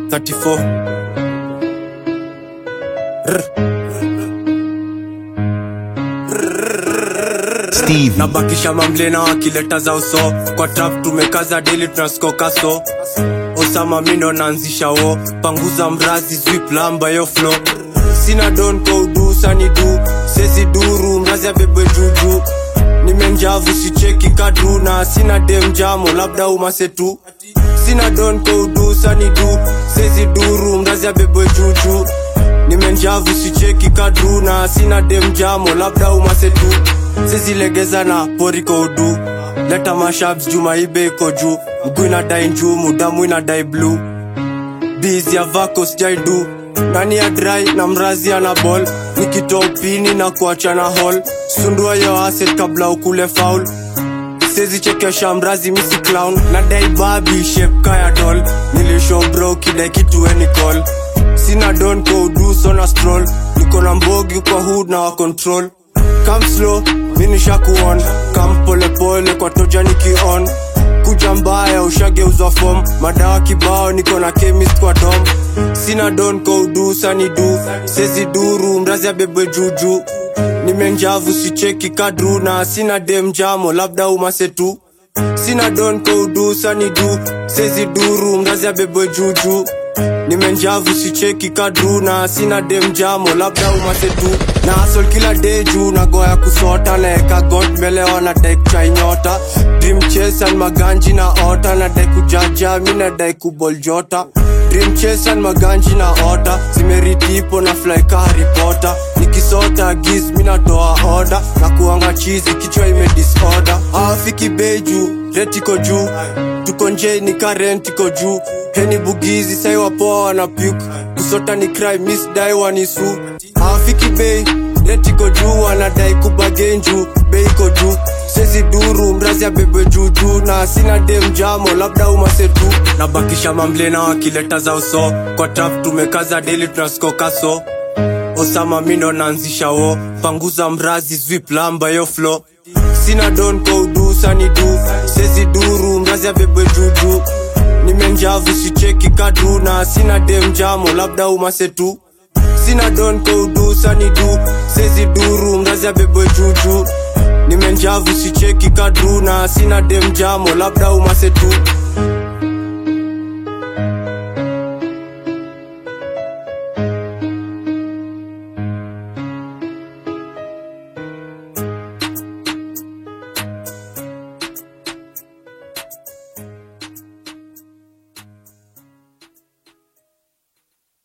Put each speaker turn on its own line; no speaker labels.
34
Steve
nabakisha mamlena wakileta za uso kwa trap tumekaza daily tunaskoka so Osama mindo naanzisha wo panguza mrazi zwip lamba yo flow sina don kwa udusa ni du sezi duru mrazi ya bebe juju nimenjavu sicheki kadru na sina dem jamo labda umasetu sina don kwa udusa ni du sezi duru mrazi ya bebe juju nimenjavu sicheki kadru na sina dem jamo labda umasetu sezi legeza na pori kwa udu leta mashabs juma ibe iko juu mguu inadai njumu damu inadai blue busy ya vako sijaidu ndani ya dry na mrazi ana ball nikitoa upini na kuacha na hall sundua yo asset kabla ukule foul sezi chekesha mrazi misi clown nadai babi shape kaya doll nilishow bro kidai kitu any call sina don kwa udu so na stroll niko na mbogi kwa hood na wa control come slow mini shakuon come pole pole kwa toja nikion kuja mbaya ushageuzwa form madawa kibao niko na chemist kwa dom sina don kwa udusa ni du sezi duru mrazi ya bebe juju nimenjavu sicheki kadru na sina dem jamo labda umasetu sina don kwa udusa ni du sezi duru mrazi ya bebe juju nimenjavu sicheki kadru na sina dem jamo labda umasetu na hustle kila day juu na goya kusota na eka god mbele wana dai kuchai nyota dream chase and maganji na ota na dai kujaja mina dai kuboljota dream chase and maganji na ota zimeritipo na fly ka Harry Potter nikisota giz mina toa order na kuanga cheesy kichwa ime disorder afiki beju retiko juu tuko nje ni current iko juu heni bugizi sai wapoa wana puke kusota ni cry miss dai wanisu afiki bei retiko juu wanadai kubagenju bei iko juu sezi duru mrazi ya bebe juju na sina dem jamo labda umasetu nabakisha mamlena wakileta za uso kwa trap tumekaza daily tunaskoka so Osama mindo naanzisha wo panguza mrazi zwip lamba yo flow sina don kwa udusa ni du sezi duru mrazi ya bebe juju nimenjavu sicheki kadru na sina dem jamo labda umasetu sina don kwa udusa ni du sezi duru mrazi ya bebe juju nimenjavu sicheki kadru na sina dem jamo labda umasetu